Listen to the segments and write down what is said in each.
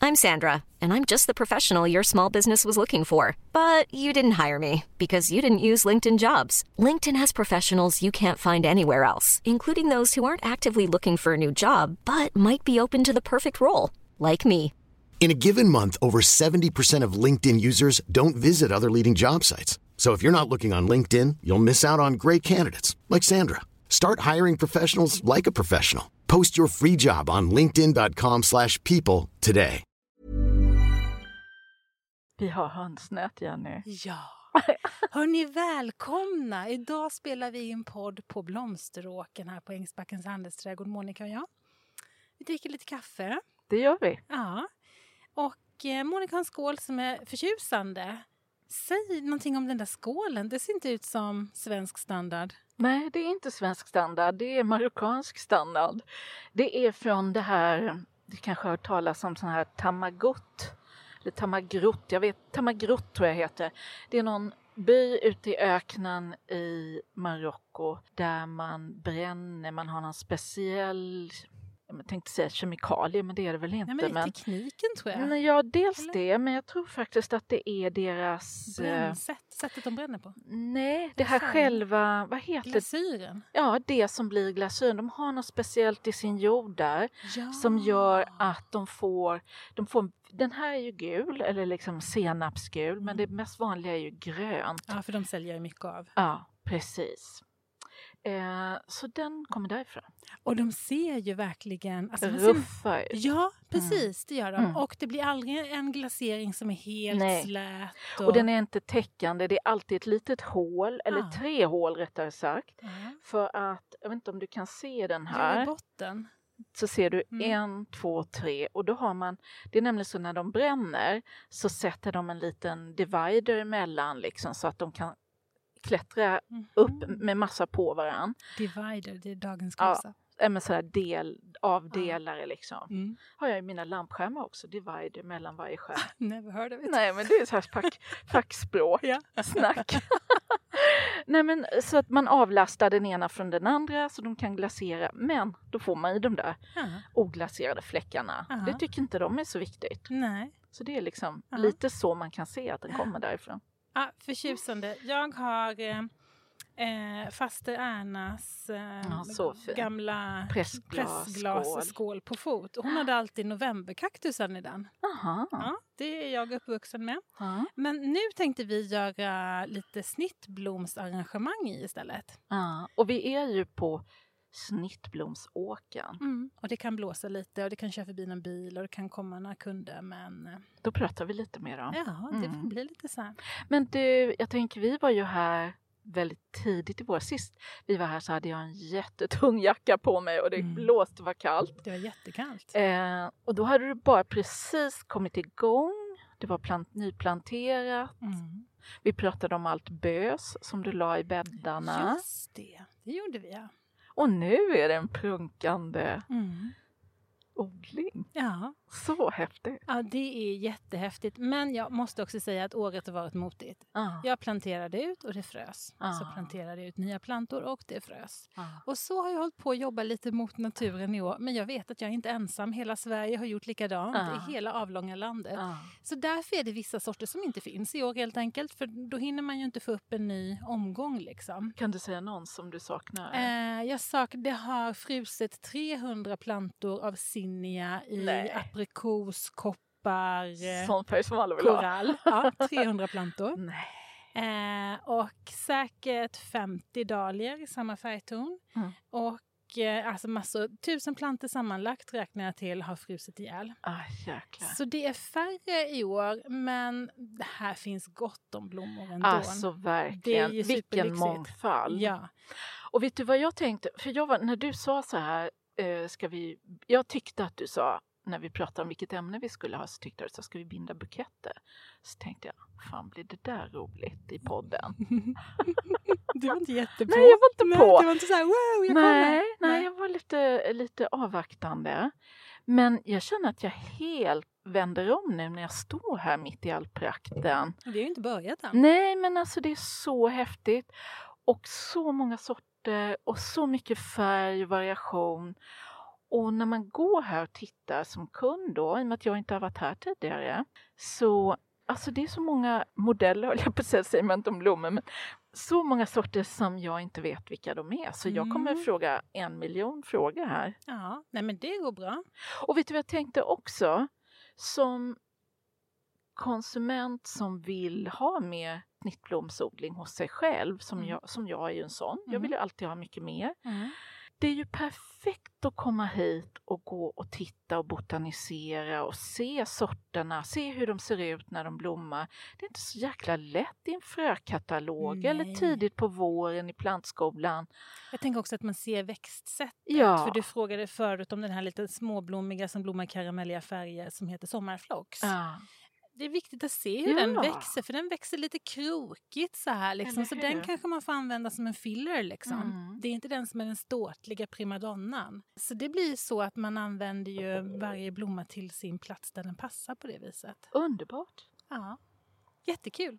I'm Sandra, and I'm just the professional your small business was looking for. But you didn't hire me because you didn't use LinkedIn Jobs. LinkedIn has professionals you can't find anywhere else, including those who aren't actively looking for a new job, but might be open to the perfect role, like me. In a given month, over 70% of LinkedIn users don't visit other leading job sites. So if you're not looking on LinkedIn, you'll miss out on great candidates like Sandra. Start hiring professionals like a professional. Post your free job on linkedin.com/people today. Vi har hönsnät, Jenny. Ja. Hörni, välkomna. Idag spelar vi en podd på Blomsteråken här på Ängsbackens handelsträdgård, Monica och jag. Vi dricker lite kaffe. Det gör vi. Ja. Och Monica har en skål som är förtjusande. Säg någonting om den där skålen. Det ser inte ut som svensk standard. Nej, det är inte svensk standard. Det är marockansk standard. Det är från det här, det kanske har hört talas om sån här tamagot. Eller tamagrot, tamagrot tror jag heter. Det är någon by ute i öknen i Marocko där man bränner, man har någon speciell, jag tänkte säga kemikalier, men det är det väl inte. Nej, men tekniken tror jag. Men ja, dels eller? Det, men jag tror faktiskt att det är deras... Sättet de bränner på? Nej, det här själva, vad heter glasyren? Ja, det som blir glasyren. De har något speciellt i sin jord där som gör att de får, den här är ju gul, eller liksom senapsgul, men det mest vanliga är ju grönt. Ja, för de säljer ju mycket av. Ja, precis. Så den kommer därifrån. Och de ser ju verkligen... Alltså, ruffa ut. Ja, precis, det gör de. Och det blir aldrig en glasering som är helt slät. Och den är inte täckande. Det är alltid ett litet hål, eller 3 hål rättare sagt. För att, jag vet inte om du kan se den här. I botten. Så ser du 1, 2, 3. Och då har man, det är nämligen så när de bränner så sätter de en liten divider emellan liksom, så att de kan klättra upp med massa på varann. Divider, det är dagens kursa. Ja, men sådär avdelare liksom. Har jag i mina lampskärmar också, divider mellan varje skärm. Never heard of it. Nej, men det är så här fackspråk. Snack. Nej, men så att man avlastar den ena från den andra så de kan glasera. Men då får man ju de där oglaserade fläckarna. Det tycker inte de är så viktigt. Nej. Så det är liksom lite så man kan se att den kommer därifrån. Ja, förtjusande. Jag har faster Ernas gamla pressglasskål på fot. Hon hade alltid novemberkaktusen i den. Aha. Ja, det är jag uppvuxen med. Men nu tänkte vi göra lite snittblomsarrangemang istället. Och vi är ju på Snittblomsåkern. Och det kan blåsa lite och det kan köra förbi en bil och det kan komma några kunder, men... Då pratar vi lite mer om. Ja, det blir lite så här. Men du, jag tänker vi var ju här väldigt tidigt i vår. Sist vi var här så hade jag en jättetung jacka på mig och det blåste, var kallt. Det var jättekallt. Och då hade du bara precis kommit igång. Det var nyplanterat. Vi pratade om allt bös som du la i bäddarna. Just det gjorde vi, ja. Och nu är det en prunkande odling. Ja. Så häftigt. Ja, det är jättehäftigt. Men jag måste också säga att året har varit motigt. Jag planterade ut och det frös. Så planterade jag ut nya plantor och det frös. Och så har jag hållit på att jobba lite mot naturen i år. Men jag vet att jag är inte ensam. Hela Sverige har gjort likadant i hela avlånga landet. Så därför är det vissa sorter som inte finns i år helt enkelt. För då hinner man ju inte få upp en ny omgång liksom. Kan du säga någon som du saknar? Det har frusit 300 plantor av zinnia i aprikos, koppar, sån personal vill korall. Ja, 300 plantor. Nej. Och säkert 50 dahlior i samma färgton. Och alltså massor, 1000 plantor sammanlagt räknar jag till har frusit ihjäl. Jäklar. Så det är färre i år, men det här finns gott om blommor ändå. Alltså verkligen, vilken mångfald. Ja. Och vet du vad jag tänkte? För när du sa så här, jag tyckte att du sa, när vi pratade om vilket ämne vi skulle ha, så tyckte jag så ska vi binda buketter. Så tänkte jag, fan blir det där roligt i podden? Du var inte jättepå. Nej, jag var inte på. Du var inte så här, wow, jag kommer. Nej, jag var lite avvaktande. Men jag känner att jag helt vänder om nu när jag står här mitt i all prakten. Vi har ju inte börjat än. Nej, men alltså det är så häftigt. Och så många sorter och så mycket färg och variation. Och när man går här och tittar som kund då, i och med att jag inte har varit här tidigare, så alltså det är så många modeller, höll jag på att säga man inte om blommor, men så många sorter som jag inte vet vilka de är. Så jag kommer fråga 1 miljon frågor här. Ja, nej men det går bra. Och vet du vad jag tänkte också? Som konsument som vill ha mer knittblomsodling hos sig själv, som jag är ju en sån. Jag vill ju alltid ha mycket mer. Det är ju perfekt att komma hit och gå och titta och botanisera och se sorterna, se hur de ser ut när de blommar. Det är inte så jäkla lätt i en frökatalog eller tidigt på våren i plantskolan. Jag tänker också att man ser växtsättet. Ja. För du frågade förut om den här lite småblommiga som blommar karamelliga färger som heter sommarflox. Ja. Det är viktigt att se hur den växer, för den växer lite krokigt så här liksom. Så den kanske man får använda som en filler liksom. Det är inte den som är den ståtliga primadonnan. Så det blir så att man använder ju varje blomma till sin plats där den passar på det viset. Underbart. Ja, jättekul.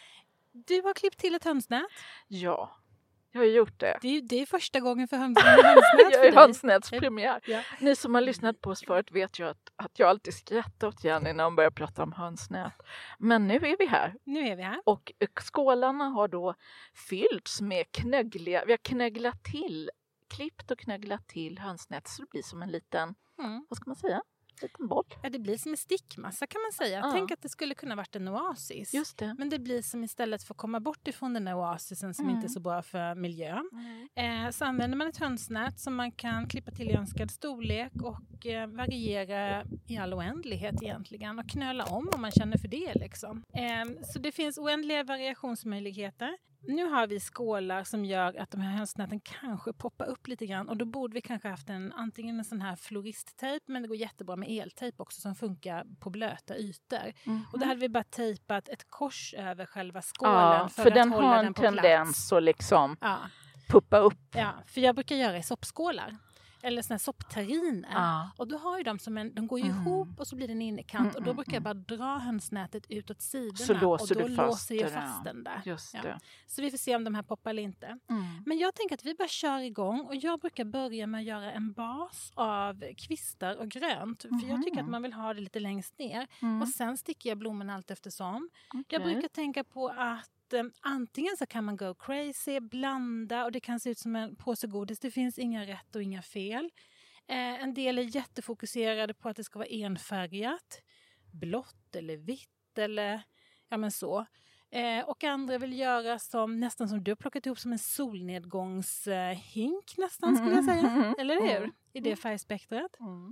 Du har klippt till ett hönsnät. Ja. Jag har gjort det. Det är första gången för hönsnät. Jag är hönsnätspremiär. Ja. Ni som har lyssnat på oss förut vet ju att jag alltid skrattar åt Jenny när hon börjar prata om hönsnät. Men nu är vi här. Och skålarna har då fyllts med knöggliga. Vi har klippt och knögglat till hönsnät så det blir som en liten, vad ska man säga? Liten boll. Ja, det blir som en stickmassa kan man säga. Tänk att det skulle kunna varit en oasis. Just det. Men det blir som istället för att komma bort ifrån den här oasisen som inte är så bra för miljön. Så använder man ett hönsnät som man kan klippa till i önskad storlek och variera i all oändlighet egentligen. Och knöla om man känner för det liksom. Så det finns oändliga variationsmöjligheter. Nu har vi skålar som gör att de här hönsnäten kanske poppar upp lite grann. Och då borde vi kanske haft antingen en sån här floristtejp, men det går jättebra med eltejp också som funkar på blöta ytor. Och då hade vi bara tejpat ett kors över själva skålen för att den hålla har den på en tendens att liksom puppa upp. Ja, för jag brukar göra i soppskålar. Eller såna här soppterriner. Och då har ju de går ju ihop och så blir det en innerkant. Och då brukar jag bara dra hönsnätet ut åt sidorna. Så låser och då du fast låser jag fast den där. Just det. Så vi får se om de här poppar eller inte. Men jag tänker att vi bara kör igång. Och jag brukar börja med att göra en bas av kvistar och grönt. För jag tycker att man vill ha det lite längst ner. Och sen sticker jag blommorna allt eftersom. Jag brukar tänka på att antingen så kan man go crazy, blanda och det kan se ut som en påse godis. Det finns inga rätt och inga fel. En del är jättefokuserade på att det ska vara enfärgat. Blått eller vitt eller så. Och andra vill göra nästan som du har plockat ihop som en solnedgångshink nästan skulle jag säga. Eller hur? I det färgspektrat.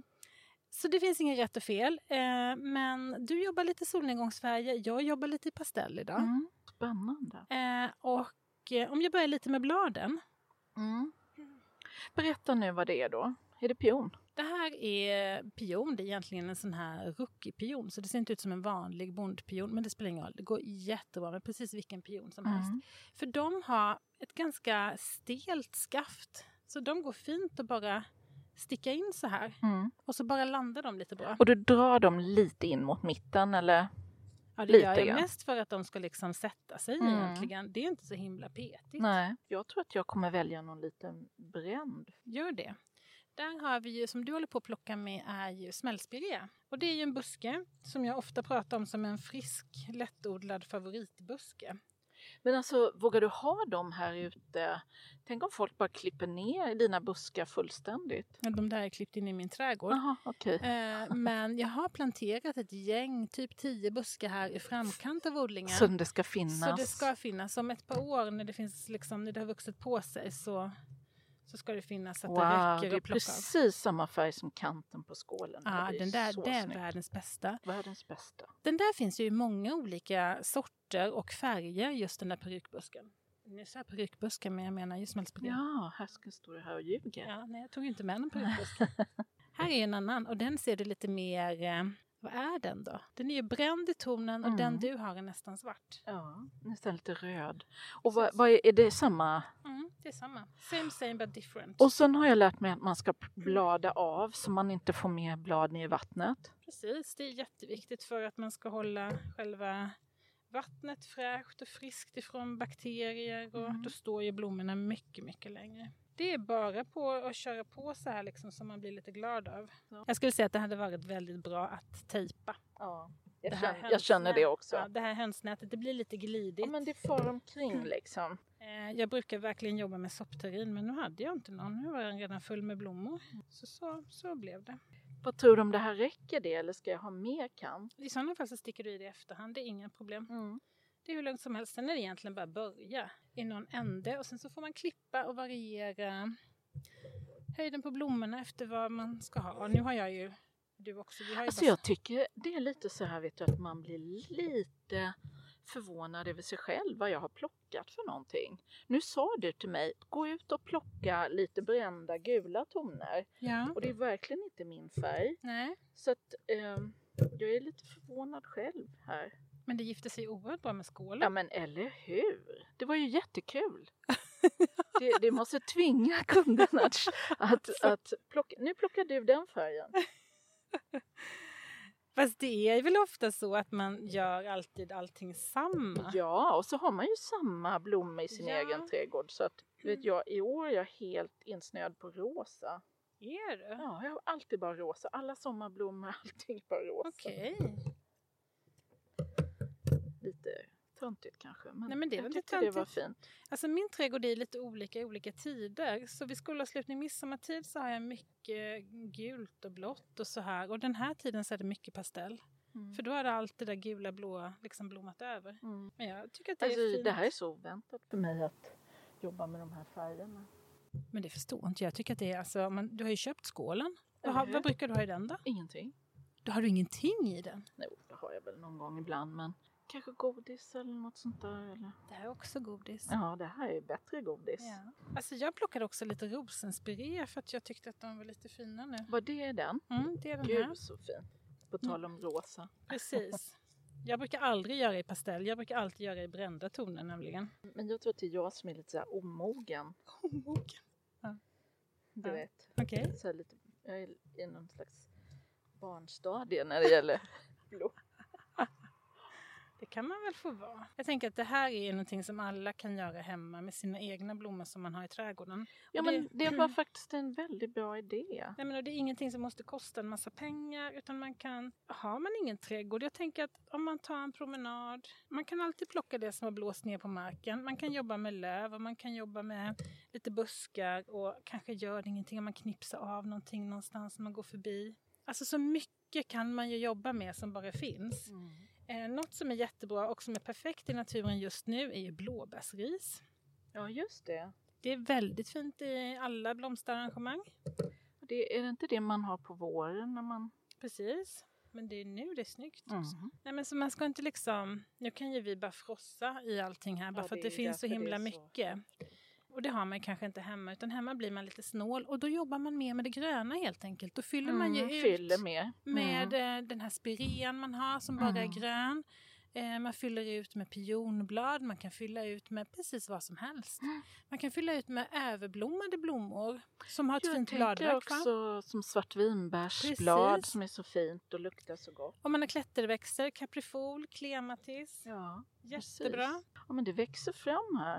Så det finns inget rätt och fel. Men du jobbar lite solnedgångsfärger. Jag jobbar lite i pastell idag. Spännande. Och om jag börjar lite med bladen. Berätta nu vad det är då. Är det pion? Det här är pion. Det är egentligen en sån här rookie-pion. Så det ser inte ut som en vanlig bondpion. Men det spelar ingen roll. Det går jättebra med precis vilken pion som helst. För de har ett ganska stelt skaft. Så de går fint att bara sticka in så här. Och så bara landar de lite bra. Och du drar dem lite in mot mitten eller? Ja, det gör jag mest för att de ska liksom sätta sig egentligen. Det är inte så himla petigt. Nej, jag tror att jag kommer välja någon liten bränd. Gör det. Där har vi ju, som du håller på att plocka med, är ju smällspirea. Och det är ju en buske som jag ofta pratar om som en frisk, lättodlad favoritbuske. Men alltså, vågar du ha dem här ute? Tänk om folk bara klipper ner dina buskar fullständigt. Ja, de där är klippt in i min trädgård. Aha, okay. Men jag har planterat ett gäng, typ 10 buskar här i framkant av odlingen. Så det ska finnas? Så det ska finnas. Om ett par år när det finns när det har vuxit på sig så ska det finnas att det räcker att plocka av. Det är precis samma färg som kanten på skålen. Ja, det är världens bästa. Världens bästa. Den där finns ju i många olika sorter och färger, just den där perukbusken. Nu sa jag perukbusken, men jag menar ju smällspirea. Ja, här står det här och ljuger. Ja, nej, jag tog inte med en perukbusk. Här är en annan och den ser du lite mer... Vad är den då? Den är ju bränd i tonen och den du har är nästan svart. Ja, nästan lite röd. Och vad är det samma? Det är samma. Same but different. Och sen har jag lärt mig att man ska blada av så man inte får mer blad i vattnet. Precis, det är jätteviktigt för att man ska hålla själva vattnet fräscht och friskt ifrån bakterier. Och då står ju blommorna mycket, mycket längre. Det är bara på att köra på så här liksom som man blir lite glad av. Ja. Jag skulle säga att det hade varit väldigt bra att tejpa. Ja, jag känner det också. Ja, det här hönsnätet, det blir lite glidigt. Ja, men det far omkring liksom. Jag brukar verkligen jobba med soppterrin, men nu hade jag inte någon. Nu var den redan full med blommor. Så blev det. Vad tror du om det här räcker det, eller ska jag ha mer kant? I sådana fall så sticker du i det i efterhand, det är inga problem. Det är hur långt som helst. Sen är det egentligen bara börja i någon ände. Och sen så får man klippa och variera höjden på blommorna efter vad man ska ha. Och nu har jag ju, du också. Vi har ju jag tycker det är lite så här, vet du, att man blir lite förvånad över sig själv vad jag har plockat för någonting. Nu sa du till mig, gå ut och plocka lite brända gula toner. Ja. Och det är verkligen inte min färg. Nej. Så att jag är lite förvånad själv här. Men det gifte sig oerhört bra med skålen. Ja, men eller hur? Det var ju jättekul. det måste tvinga kunden att plocka. Nu plockar du den färgen. Fast det är väl ofta så att man gör alltid allting samma. Ja, och så har man ju samma blomma i sin egen trädgård. Så att, vet jag, i år är jag helt insnöad på rosa. Är du? Ja, jag har alltid bara rosa. Alla sommarblommor, allting bara rosa. Okej. Lite töntigt kanske. Men, nej, men det jag var tyckte det var fint. Alltså min trädgård är lite olika i olika tider. Så vid skolavslutning midsommartid så har jag mycket gult och blått och så här. Och den här tiden så är det mycket pastell. För då har det allt det där gula blåa liksom blommat över. Men jag tycker att det är fint. Det här är så oväntat för mig att jobba med de här färgerna. Men det förstår inte jag. tycker att det är alltså, du har ju köpt skålen. Vad brukar du ha i den då? Ingenting. Då har du ingenting i den? Nej, det har jag väl någon gång ibland, men kanske godis eller något sånt där. Eller? Det här är också godis. Ja, det här är bättre godis. Ja. Alltså jag plockade också lite rosenspiré för att jag tyckte att de var lite fina nu. Vad det är den? Det är den Gud, här. så fin. På tal om rosa. Precis. Jag brukar aldrig göra i pastell. Jag brukar alltid göra i brända toner nämligen. Men jag tror att det är jag som är lite så här omogen. Omogen? Ja. Du vet. Okej. Så här lite, jag är i någon slags barnstadie när det gäller blå. Det kan man väl få vara. Jag tänker att det här är någonting som alla kan göra hemma med sina egna blommor som man har i trädgården. Ja, men det var faktiskt en väldigt bra idé. Nej, men det är ingenting som måste kosta en massa pengar, utan har man ingen trädgård, jag tänker att om man tar en promenad, man kan alltid plocka det som har blåst ner på marken. Man kan jobba med löv och man kan jobba med lite buskar och kanske gör det ingenting om man knipsar av någonting någonstans när man går förbi. Alltså så mycket kan man ju jobba med som bara finns. Något som är jättebra och som är perfekt i naturen just nu är ju blåbärsris. Ja, just det. Det är väldigt fint i alla blomsterarrangemang. Är det inte det man har på våren när man... Precis, men det är nu det är snyggt. Nej, men så man ska inte liksom... Nu kan ju vi bara frossa i allting här, bara för att det finns så himla mycket. Och det har man kanske inte hemma, utan hemma blir man lite snål. Och då jobbar man mer med det gröna helt enkelt. Då fyller man ju ut med den här spirean man har som bara är grön. Man fyller ut med pionblad, man kan fylla ut med precis vad som helst. Man kan fylla ut med överblommade blommor som har ett fint bladverk. Jag tänker också som svartvinbärsblad som är så fint och luktar så gott. Och man har klätterväxter, kaprifol, klematis. Ja, jättebra. Precis. Ja, men det växer fram här.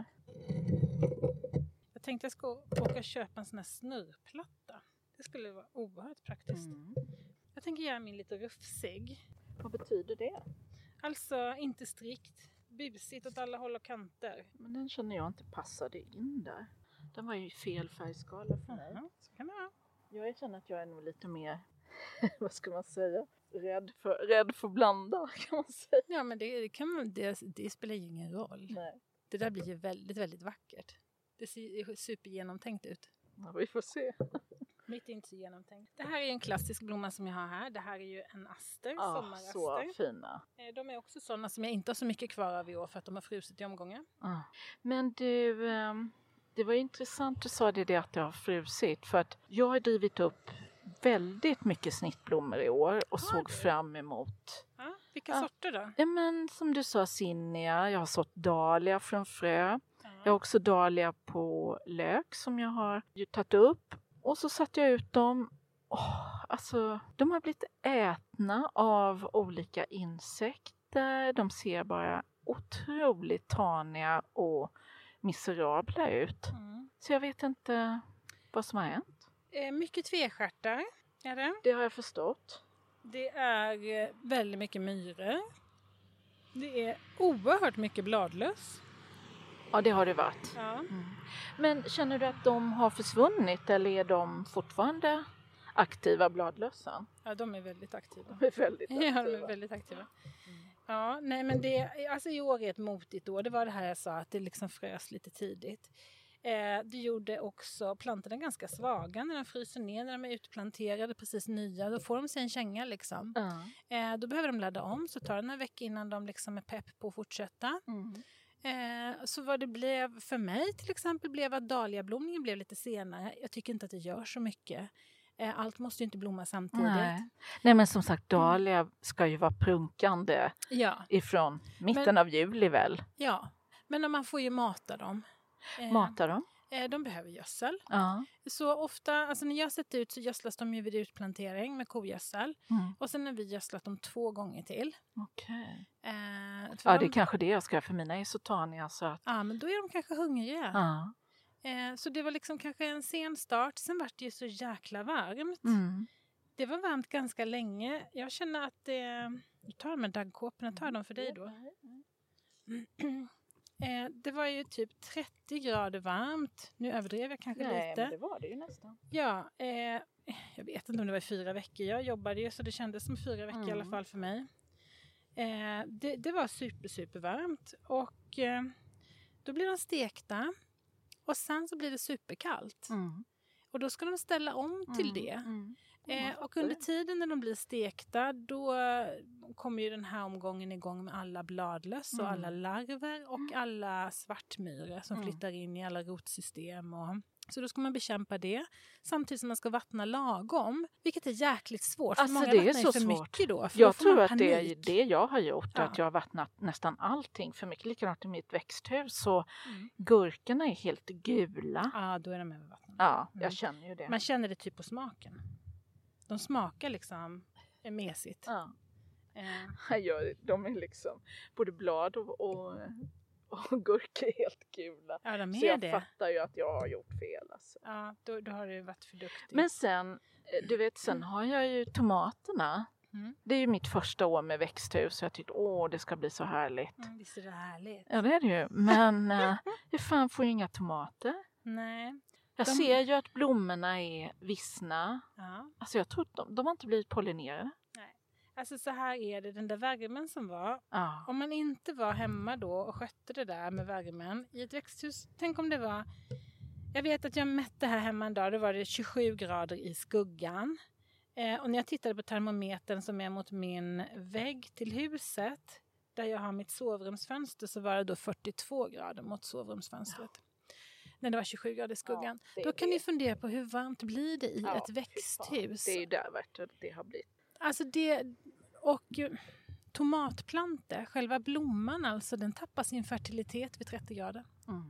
Jag tänkte jag ska åka och köpa en sån här snurrplatta. Det skulle vara oerhört praktiskt. Jag tänker göra min lite rufsig. Vad betyder det? Alltså inte strikt, busigt åt alla håll och kanter. Men den känner jag inte passade in där. Den var ju fel färgskala för mig. Så kan det vara. Jag känner att jag är nog lite mer, vad ska man säga, rädd för blanda kan man säga. Ja, men det spelar ju ingen roll. Nej. Det där blir ju väldigt, väldigt vackert. Det ser supergenomtänkt ut. Ja, vi får se. Mitt är inte så genomtänkt. Det här är en klassisk blomma som jag har här. Det här är ju en aster, sommaraster. Så fina. De är också sådana som jag inte har så mycket kvar av i år för att de har frusit i omgångar. Men du, det var intressant du sa det att det har frusit. För att jag har drivit upp väldigt mycket snittblommor i år och såg fram emot. Vilka sorter då? Ja, men som du sa, zinnia. Jag har sått dahlia från frö. Jag har också dahlia på lök som jag har tagit upp. Och så satte jag ut dem. Alltså, de har blivit ätna av olika insekter. De ser bara otroligt taniga och miserabla ut. Så jag vet inte vad som har hänt. Mycket tvestjärtar är det. Det har jag förstått. Det är väldigt mycket myror. Det är oerhört mycket bladlöss. Ja, det har det varit. Ja. Mm. Men känner du att de har försvunnit eller är de fortfarande aktiva, bladlössen? Ja, de är väldigt aktiva. De är väldigt aktiva. Ja, de är väldigt aktiva. Ja, nej men alltså i år är ett motigt år. Det var det här jag sa, att det liksom frös lite tidigt. Det gjorde också plantorna ganska svaga när de fryser ner, när de är utplanterade, precis nya. Då får de sig en känga liksom. Då behöver de ladda om, så tar det några veckor innan de liksom är pepp på att fortsätta. Så vad det blev för mig till exempel blev att dahliablomningen blev lite senare. Jag tycker inte att det gör så mycket. Allt måste ju inte blomma samtidigt. Nej, men som sagt, dahlia ska ju vara prunkande ifrån mitten av juli väl? Ja, men man får ju mata dem. Mata dem? De behöver gödsel. Ja. Så ofta, alltså när jag sätter ut så gödslas de ju vid utplantering med kogödsel. Och sen har vi gödslat dem 2 gånger till. Okej. Ja, det är kanske det jag ska, för mina är så taniga så att... Ja, men då är de kanske hungriga. Ja. Så det var liksom kanske en sen start. Sen var det ju så jäkla varmt. Det var varmt ganska länge. Jag känner att du tar med daggkåporna, tar dem för dig då. Det var ju typ 30 grader varmt. Nu överdrev jag kanske lite. Nej, men det var det ju nästan. Ja, jag vet inte om det var 4 veckor. Jag jobbade ju så det kändes som 4 veckor i alla fall för mig. Det var super varmt. Och då blir de stekta. Och sen så blir det superkallt. Och då ska de ställa om till det. Och under tiden när de blir stekta, då kommer ju den här omgången igång med alla bladlöss och alla larver och alla svartmyror som flyttar in i alla rotsystem. Så då ska man bekämpa det samtidigt som man ska vattna lagom, vilket är jäkligt svårt. Alltså många det är så för svårt. Mycket då, för jag då får tror man att panik. det är det jag har gjort, att jag har vattnat nästan allting för mycket. Likadant i mitt växthus, så gurkorna är helt gula. Ja, då är de övervattnade. Ja, jag känner ju det. Man känner det typ på smaken. De smakar liksom mesigt. Ja. De är liksom både blad och gurka är helt gula. Ja, de är så jag det. fattar ju att jag har gjort fel. Alltså. Ja, då har du varit för duktig. Men sen, du vet, sen har jag ju tomaterna. Det är ju mitt första år med växthus, så jag tyckte, det ska bli så härligt. Visst är det härligt. Ja, det är det ju. Men hur fan får jag inga tomater? Nej. Jag ser ju att blommorna är vissna. Ja. Alltså jag tror att de har inte blivit pollinerade. Nej. Alltså så här är det, den där värmen som var. Ja. Om man inte var hemma då och skötte det där med värmen i ett växthus. Tänk om det var, jag vet att jag mätte här hemma en dag, då var det 27 grader i skuggan. Och när jag tittade på termometern som är mot min vägg till huset, där jag har mitt sovrumsfönster, så var det då 42 grader mot sovrumsfönstret. Ja. När det var 27 grader i skuggan. Ja, då kan ni fundera på hur varmt blir det i ett växthus. Det är ju där det har blivit. Alltså och tomatplantor, själva blomman alltså, den tappar sin fertilitet vid 30 grader.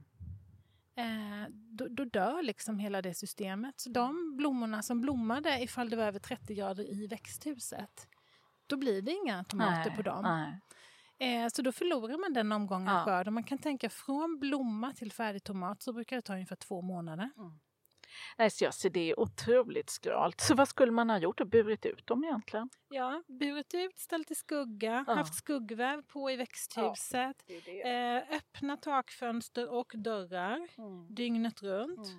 Då dör liksom hela det systemet. Så de blommorna som blommade ifall det var över 30 grader i växthuset, då blir det inga tomater på dem. Nej. Så då förlorar man den omgången skörd. Och man kan tänka från blomma till färdig tomat så brukar det ta ungefär 2 månader. Nej, så jag ser det är otroligt skralt. Så vad skulle man ha gjort och burit ut dem egentligen? Ja, burit ut, ställt i skugga, haft skuggväv på i växthuset. Öppna takfönster och dörrar dygnet runt.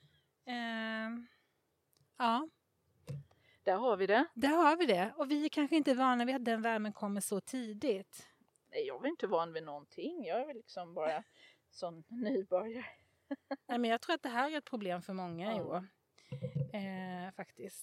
Ja. Där har vi det. Där har vi det. Och vi är kanske inte vana vid att den värmen kommer så tidigt. Nej, jag är inte van vid någonting. Jag är väl liksom bara sån nybörjare. Nej, men jag tror att det här är ett problem för många i år. Faktiskt.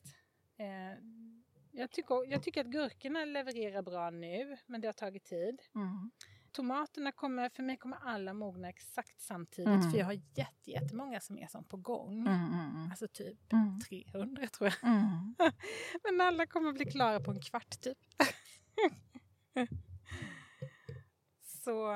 Jag tycker att gurkorna levererar bra nu, men det har tagit tid. Tomaterna kommer alla mogna exakt samtidigt. För jag har jättemånga som är som på gång. Alltså typ 300 tror jag. Men alla kommer bli klara på en kvart typ. Så,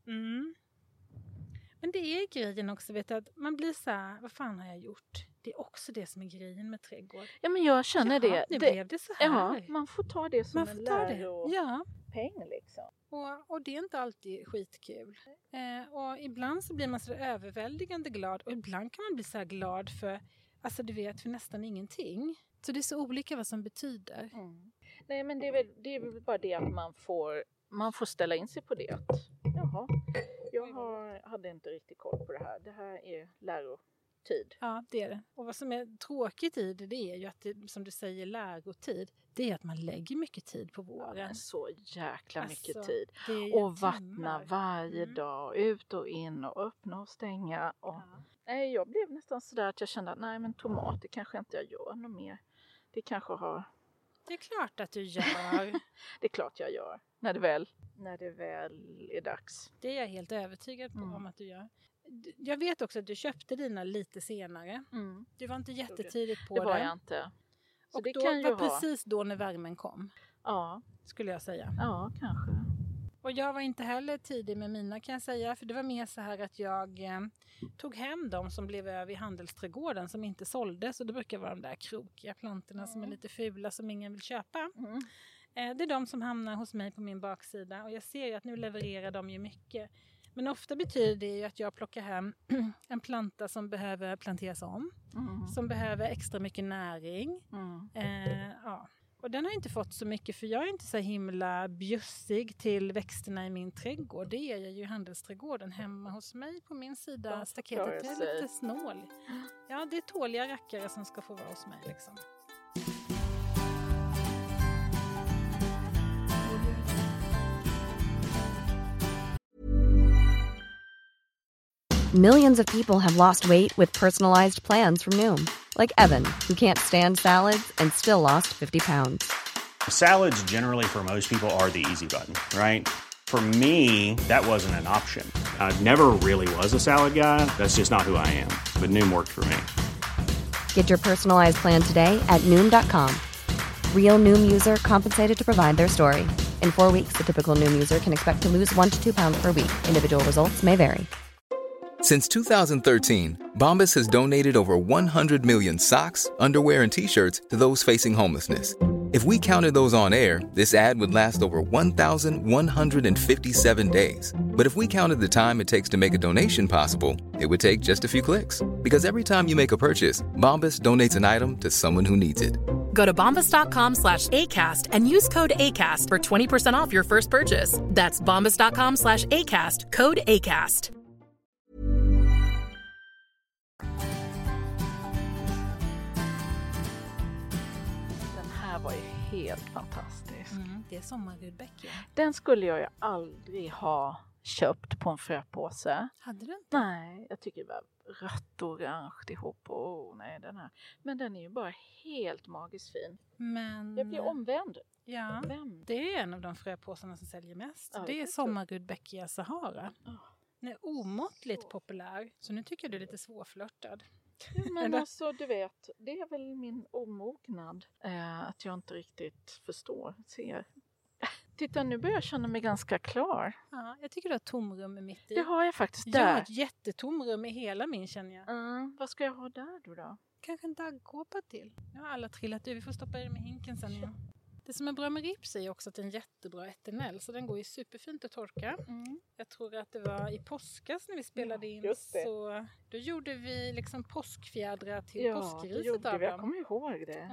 Men det är grejen också, vet du, att man blir så här, vad fan har jag gjort? Det är också det som är grejen med trädgård. Ja, men jag känner det. Nu blev det så här. Ja, man får ta det som en läro. Ja. peng liksom. Och det är inte alltid skitkul. Och ibland så blir man så överväldigande glad. Och ibland kan man bli så här glad för, alltså du vet, för nästan ingenting. Så det är så olika vad som betyder. Mm. Nej, men det är väl bara det att man får ställa in sig på det. Att, jaha, jag hade inte riktigt koll på det här. Det här är lärotid. Ja, det är det. Och vad som är tråkigt i det är ju att det, som du säger, lärotid. Det är att man lägger mycket tid på våren. Ja, så jäkla mycket alltså, tid. Och vattna varje dag. Ut och in och öppna och stänga. Och, nej, jag blev nästan sådär att jag kände att nej, men tomater kanske inte jag gör något mer. Det kanske har... Det är klart att du gör. Det är klart jag gör. När det väl är dags. Det är jag helt övertygad på om att du gör. Jag vet också att du köpte dina lite senare. Mm. Du var inte jättetidigt på det. Det var jag inte. Så och det då kan var precis då när värmen kom. Ja. Skulle jag säga. Ja, kanske. Och jag var inte heller tidig med mina, kan jag säga. För det var mer så här att jag tog hem dem som blev över i handelsträdgården som inte såldes. Och det brukar vara de där krokiga plantorna som är lite fula som ingen vill köpa. Mm. Det är de som hamnar hos mig på min baksida. Och jag ser ju att nu levererar de ju mycket. Men ofta betyder det ju att jag plockar hem en planta som behöver planteras om. Mm. Som behöver extra mycket näring. Mm. Ja. Och den har inte fått så mycket, för jag är inte så himla bjussig till växterna i min trädgård. Det är jag ju i handelsträdgården hemma hos mig på min sida staketet. Det är lite snål. Ja, det är tåliga rackare som ska få vara hos mig liksom. Millions of people have lost weight with personalized plans from Noom. Like Evan, who can't stand salads and still lost 50 pounds. Salads generally for most people are the easy button, right? For me, that wasn't an option. I never really was a salad guy. That's just not who I am. But Noom worked for me. Get your personalized plan today at Noom.com. Real Noom user compensated to provide their story. In 4 weeks, the typical Noom user can expect to lose 1 to 2 pounds per week. Individual results may vary. Since 2013, Bombas has donated over 100 million socks, underwear, and T-shirts to those facing homelessness. If we counted those on air, this ad would last over 1,157 days. But if we counted the time it takes to make a donation possible, it would take just a few clicks. Because every time you make a purchase, Bombas donates an item to someone who needs it. Go to bombas.com/ACAST and use code ACAST for 20% off your first purchase. That's bombas.com/ACAST, code ACAST. Var ju helt fantastisk. Det är sommarrudbeckia. Den skulle jag ju aldrig ha köpt på en fröpåse. Hade du inte? Nej, jag tycker det var rött och orange ihop. Nej, den här. Men den är ju bara helt magiskt fin. Men... Jag blir omvänd. Ja, det är en av de fröpåsarna som säljer mest. Ja, det är sommarrudbeckia Sahara. Den är omåttligt populär. Så nu tycker jag du är lite svårflörtad. Ja, men alltså du vet, det är väl min omognad att jag inte riktigt ser. Titta, nu börjar jag känna mig ganska klar. Ja, jag tycker du har tomrum i mitt i. Det har jag faktiskt där. Jag har ett jättetomrum i hela min, känner jag. Vad ska jag ha där då? Kanske en daggkåpa till. Jag har alla trillat ur, vi får stoppa i det med hinken sen igen. Det som är bra med rips är också att det är en jättebra eternell. Så den går ju superfint att torka. Jag tror att det var i påskas när vi spelade in. Så då gjorde vi liksom påskfjädrar till påskriset av dem. Jag kommer ihåg det.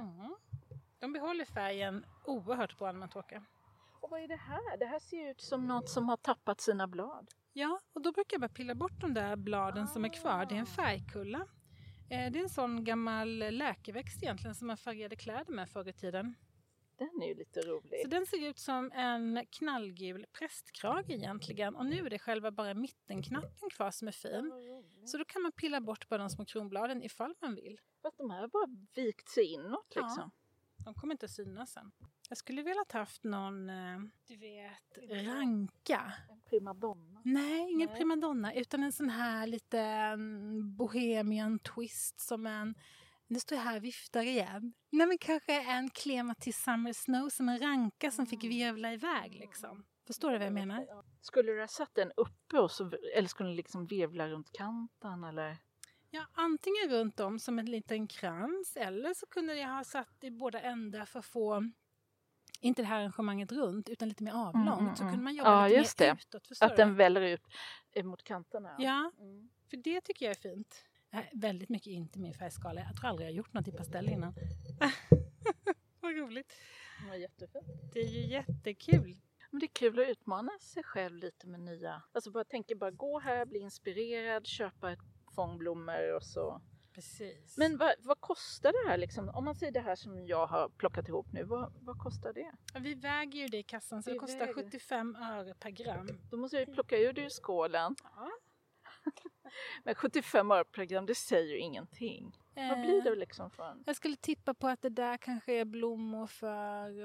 De behåller färgen oerhört bra när man torkar. Och vad är det här? Det här ser ut som något som har tappat sina blad. Ja, och då brukar jag bara pilla bort de där bladen som är kvar. Det är en färgkulla. Det är en sån gammal läkeväxt egentligen som man färgade kläder med förr i tiden. Den är ju lite rolig. Så den ser ut som en knallgul prästkrage egentligen. Och nu är det själva bara mittenknappen kvar som är fin. Så då kan man pilla bort bara de små kronbladen ifall man vill. Fast de här har bara vikt sig inåt liksom. Ja, de kommer inte att synas sen. Jag skulle vilja haft någon, du vet, ranka. En primadonna. Nej, ingen primadonna. Utan en sån här lite bohemian twist som en... Nu står jag här och viftar igen. Nej, men kanske en Clematis Summer Snow som en ranka som fick virvla iväg liksom. Förstår du vad jag menar? Skulle du ha satt den uppe eller skulle den liksom virvla runt kanten eller? Ja, antingen runt om som en liten krans eller så kunde jag ha satt i båda ändar för att få inte det här arrangemanget runt utan lite mer avlångt. Så kunde man jobba lite just mer det. utåt. Att den väller ut mot kanterna. Ja, för det tycker jag är fint. Väldigt mycket inte min färgskala. Jag tror aldrig jag har gjort något i pastell innan. Vad roligt. Det var jättefint. Det är ju jättekul. Men det är kul att utmana sig själv lite med nya. Alltså bara gå här, bli inspirerad, köpa ett fångblommor och så. Precis. Men vad kostar det här liksom? Om man säger det här som jag har plockat ihop nu, vad kostar det? Vi väger ju det i kassan så det kostar 75 öre per gram. Då måste jag ju plocka ur det ur skålen. Ja. Men 75 öre per gram, det säger ju ingenting. Vad blir det liksom för en? Jag skulle tippa på att det där kanske är blommor för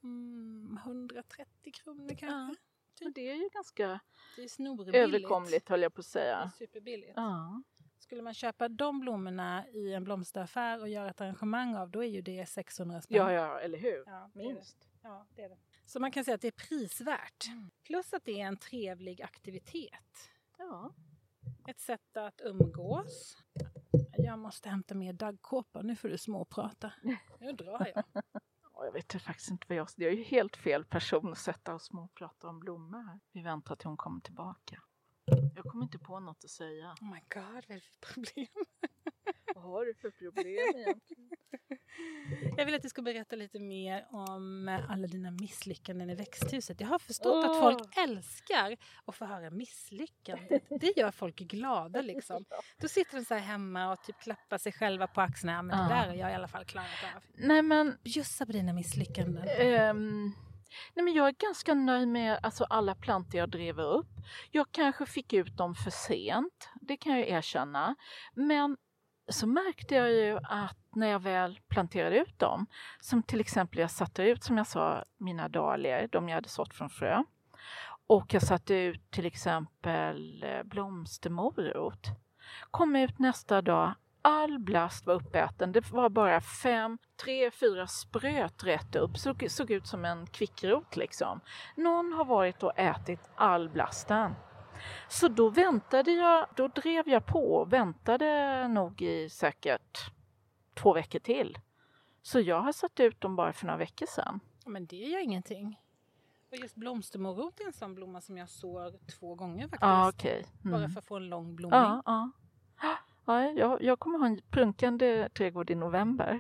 130 kronor kanske. Ja. Men det är ju ganska överkomligt höll jag på att säga. Det är superbilligt. Ja. Skulle man köpa de blommorna i en blomsteraffär och göra ett arrangemang av, då är ju det 600 spänn. Ja, eller hur? Ja, minst. Ja, det är det. Så man kan säga att det är prisvärt. Plus att det är en trevlig aktivitet. Ja. Ett sätt att umgås. Jag måste hämta mer daggkåpor. Nu får du småprata. Nu drar jag. Jag vet faktiskt inte vad jag är ju helt fel person att sätta och småprata om blommor här. Vi väntar till hon kommer tillbaka. Jag kommer inte på något att säga. Oh my god, vad är det för problem? Vad har du för problem egentligen? Jag vill att du ska berätta lite mer om alla dina misslyckanden i växthuset. Jag har förstått att folk älskar att få höra misslyckandet. Det gör folk glada liksom. Då sitter de så här hemma och typ klappar sig själva på axlarna. Men det där har jag i alla fall klarat av. Nej men... Bjussa på dina misslyckanden. Nej, men jag är ganska nöjd med alla plantor jag driver upp. Jag kanske fick ut dem för sent. Det kan jag erkänna. Men så märkte jag ju att när jag väl planterade ut dem, som till exempel jag satte ut, som jag sa, mina dahlior, de jag hade sått från frö. Och jag satte ut till exempel blomstermorot. Kom ut nästa dag, all blast var uppäten. Det var bara 3-4 spröt rätt upp. Såg ut som en kvickrot liksom. Någon har varit och ätit all blasten. Så då drev jag på och väntade nog i säkert 2 veckor till. Så jag har satt ut dem bara för några veckor sedan. Men det gör ingenting. Och just blomstermorot är en sån blomma som jag sår 2 gånger faktiskt. Ja, okej. Bara för att få en lång blomning. Ja, jag kommer ha en prunkande trädgård i november.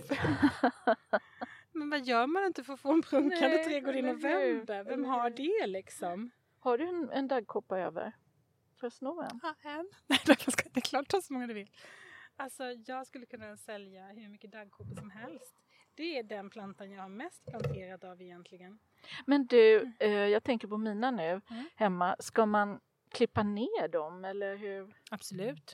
Men vad gör man inte för att få en prunkande trädgård i november? Vem har det liksom? Har du en daggkoppa över? För att sno en? Ja, en. Nej, det är klart ta så många du vill. Alltså, jag skulle kunna sälja hur mycket daggkoppor som helst. Det är den plantan jag har mest planterat av egentligen. Men du, jag tänker på mina nu hemma. Ska man klippa ner dem eller hur? Absolut.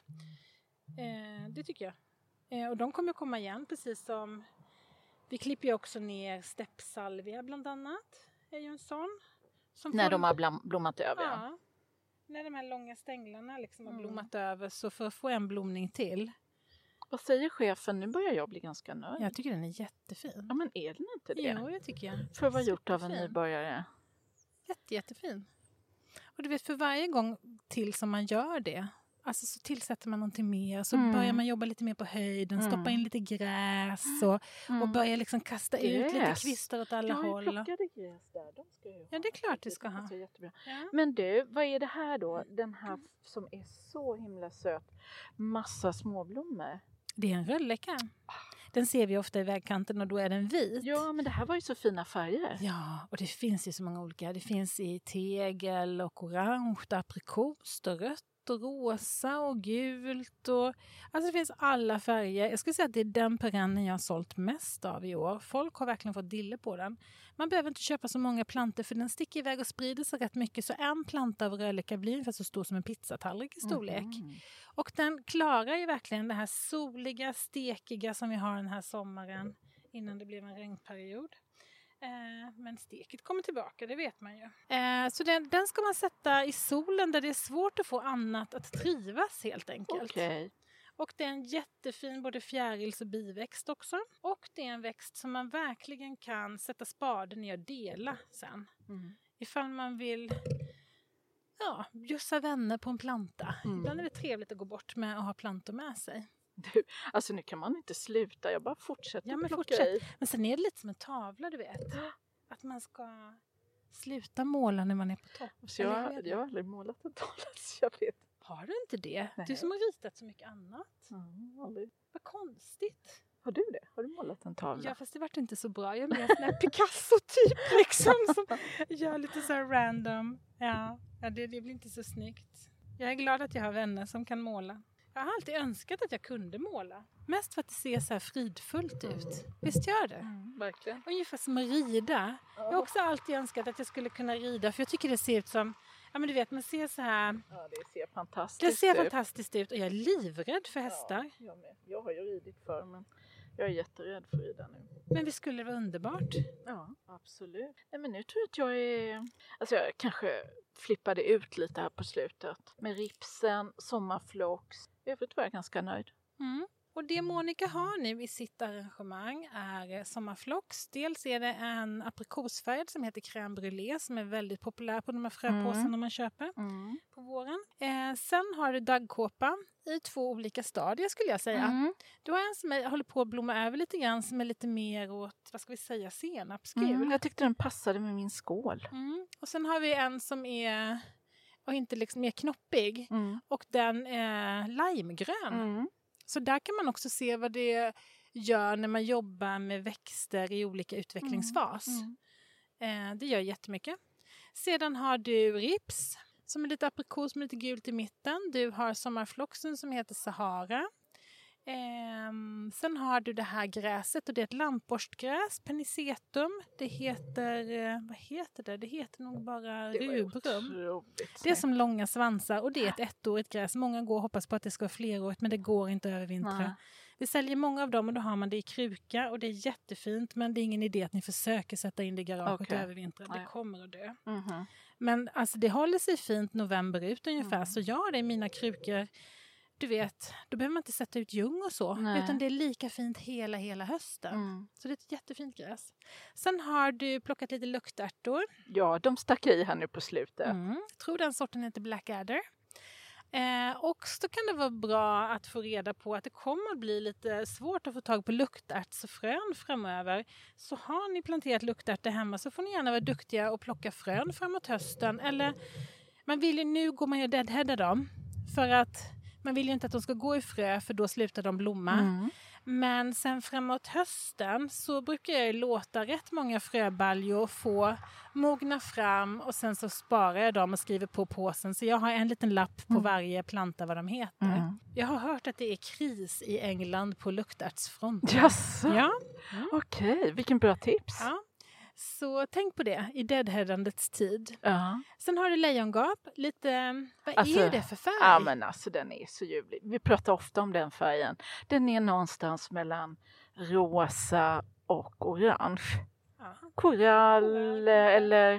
Det tycker jag. Och de kommer att komma igen, precis som vi klipper ju också ner steppsalvia bland annat. Är ju en sån. När de har blommat över. Ja. När de här långa stänglarna liksom har blommat över, så för att få en blomning till. Vad säger chefen? Nu börjar jag bli ganska nöjd. Jag tycker den är jättefin. Ja, men är den inte det? Jo, jag tycker jag. För att vara gjort av en nybörjare. Jättefin. Och du vet, för varje gång till som man gör det, alltså så tillsätter man någonting mer, så börjar man jobba lite mer på höjden, stoppa in lite gräs och börja liksom kasta ut lite kvistar åt alla håll. Jag plockade gräs där, de ska ju ha. Ja, det är klart du ska ha. Jättebra. Ja. Men du, vad är det här då? Den här som är så himla söt. Massa småblommor. Det är en rölleka. Den ser vi ofta i vägkanten och då är den vit. Ja, men det här var ju så fina färger. Ja, och det finns ju så många olika. Det finns i tegel och orange, aprikos och rött och rosa och gult. Alltså det finns alla färger. Jag skulle säga att det är den perennen jag har sålt mest av i år. Folk har verkligen fått dille på den. Man behöver inte köpa så många plantor för den sticker iväg och sprider sig rätt mycket. Så en planta av rölleka blir ungefär så stor som en pizzatallrik i storlek. Och den klarar ju verkligen det här soliga, stekiga som vi har den här sommaren innan det blev en regnperiod. Men steket kommer tillbaka, det vet man ju. Så den ska man sätta i solen där det är svårt att få annat att trivas helt enkelt. Okay. Och det är en jättefin både fjärils- och biväxt också. Och det är en växt som man verkligen kan sätta spaden i och dela sen. Ifall man vill bjussa vänner på en planta. Ibland är det trevligt att gå bort med att ha plantor med sig. Du, alltså nu kan man inte sluta, jag bara fortsätter plocka i. Men sen är det lite som en tavla, du vet. Att som man ska sluta måla när man är på topp? Så jag har aldrig målat en tavla, så jag vet. Har du inte det? Nej. Du som har ritat så mycket annat. Aldrig. Vad konstigt. Har du det? Har du målat en tavla? Ja, fast det vart inte så bra. Jag är mer sån här Picasso-typ liksom. Som gör lite så här random. Ja, det blir inte så snyggt. Jag är glad att jag har vänner som kan måla. Jag har alltid önskat att jag kunde måla. Mest för att det ser så här fridfullt ut. Visst gör det? Verkligen. Ungefär som att rida. Jag har också alltid önskat att jag skulle kunna rida. För jag tycker det ser ut som... Ja, men du vet, man ser så här... Ja, det ser fantastiskt ut. Det ser ut. fantastiskt ut. Och jag är livrädd för hästar. Ja, jag med. Jag har ju ridit förr, men jag är jätterädd för att rida nu. Men vi skulle vara underbart. Ja, absolut. Nej, men nu tror jag att jag är... Alltså jag kanske flippade ut lite här på slutet. Med ripsen, sommarflocks. I övrigt var jag ganska nöjd. Mm. Och det Monica har nu i sitt arrangemang är sommarflocks. Dels är det en aprikosfärg som heter crème brûlée som är väldigt populär på de här fröpåsarna man köper på våren. Sen har du daggkåpa i 2 olika stadier skulle jag säga. Du har en som håller på att blomma över lite grann som är lite mer åt, vad ska vi säga, senapsgul. Jag tyckte den passade med min skål. Och sen har vi en som är och inte liksom mer knoppig och den är limegrön. Så där kan man också se vad det gör när man jobbar med växter i olika utvecklingsfas. Det gör jättemycket. Sedan har du rips som är lite aprikos med lite gult i mitten. Du har sommarfloxen som heter Sahara. Sen har du det här gräset och det är ett lampborstgräs, Penicetum. Det heter, vad heter det? Det heter nog bara rubrum. Det är som långa svansar och det är ett 1-årigt gräs. Många går och hoppas på att det ska vara flerårigt men det går inte över vintern. Vi säljer många av dem och då har man det i kruka och det är jättefint men det är ingen idé att ni försöker sätta in det i garaget över vintern. Det kommer att dö. Men alltså det håller sig fint november ut ungefär så jag har det i mina krukor. Du vet, då behöver man inte sätta ut ljung och så. Nej. Utan det är lika fint hela hösten. Så det är ett jättefint gräs. Sen har du plockat lite luktärtor. Ja, de stack i här nu på slutet. Jag tror den sorten heter Blackadder. Och så kan det vara bra att få reda på att det kommer att bli lite svårt att få tag på luktärtsfrön framöver. Så har ni planterat luktärtor hemma så får ni gärna vara duktiga och plocka frön framåt hösten. Eller man vill ju, nu går man ju deadheada dem. För att man vill ju inte att de ska gå i frö för då slutar de blomma. Men sen framåt hösten så brukar jag låta rätt många fröbaljor få mogna fram och sen så sparar jag dem och skriver på påsen. Så jag har en liten lapp på varje planta vad de heter. Jag har hört att det är kris i England på luktärtsfronten. Jaså? Ja. Okej, vilken bra tips. Ja. Så tänk på det i deadheadandets tid. Sen har du lejongap. Lite, vad är det för färg? Ja men alltså den är så ljuvlig. Vi pratar ofta om den färgen. Den är någonstans mellan rosa och orange. Korall eller...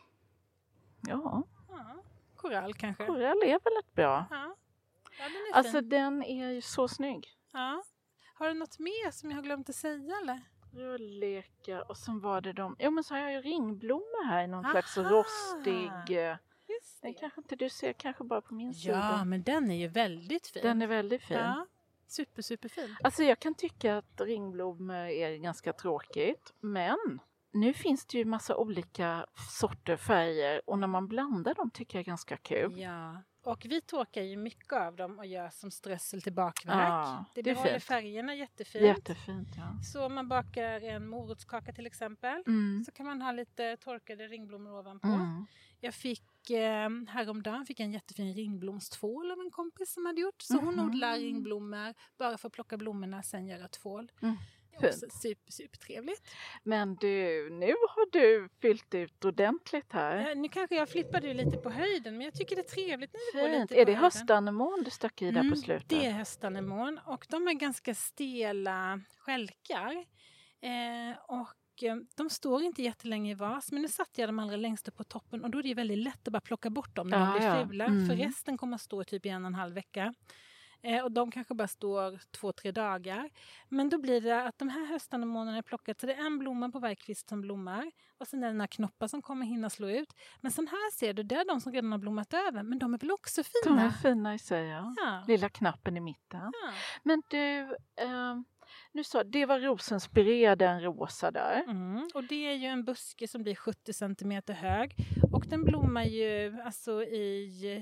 Ja. Korall kanske. Korall är väl ett bra. Ja, den är alltså fin. den är ju så snygg. Ja. Har du något mer som jag har glömt att säga eller? Röllekar och sen var det men så har jag ju ringblommor här i någon slags rostig. Den kanske inte du ser, kanske bara på min sida. Ja, men den är ju väldigt fin. Den är väldigt fin. Ja, superfin. Alltså jag kan tycka att ringblommor är ganska tråkigt, men nu finns det ju massa olika sorter färger och när man blandar dem tycker jag är ganska kul. Ja. Och vi torkar ju mycket av dem och gör som strössel till bakverk. Det behåller färgerna jättefint. Jättefint, ja. Så om man bakar en morotskaka till exempel så kan man ha lite torkade ringblommor ovanpå. Jag fick häromdagen en jättefin ringblomstvål av en kompis som hade gjort. Så hon odlar ringblommor bara för att plocka blommorna sen göra tvål. Supertrevligt. Men du, nu har du fyllt ut ordentligt här. Ja, nu kanske jag flippade lite på höjden, men jag tycker det är trevligt när det går lite är det höstanemon du stack i där på slutet? Det är höstanemon och de är ganska stela skälkar. Och de står inte jättelänge i vas, men nu satte jag dem allra längst upp på toppen och då är det väldigt lätt att bara plocka bort dem när de blir fula. För resten kommer att stå typ i 1,5 vecka. Och de kanske bara står 2-3 dagar. Men då blir det att de här höstanemonerna är plockat. Så det är en blomma på varje kvist som blommar. Och sen är det den här knoppar som kommer hinna slå ut. Men sen här ser du, det är de som redan har blommat över. Men de är väl också fina? De är fina i sig, ja. Lilla knappen i mitten. Ja. Men du, nu sa det var rosenspiré, den rosa där. Och det är ju en buske som blir 70 centimeter hög. Och den blommar ju alltså i